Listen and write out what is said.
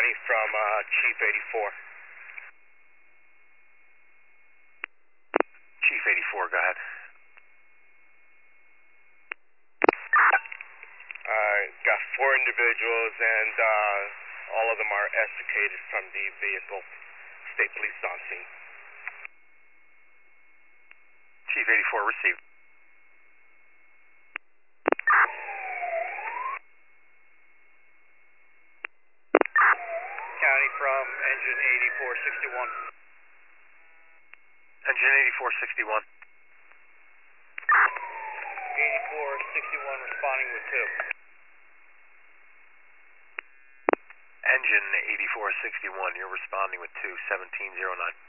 County from Chief 84. Chief 84, go ahead. Got 4 individuals, and all of them are extricated from the vehicle. State police on scene. Chief 84 received. County from engine 8461. Engine 8461. 8461 responding with 2. Engine 8461, you're responding with 2, 1709.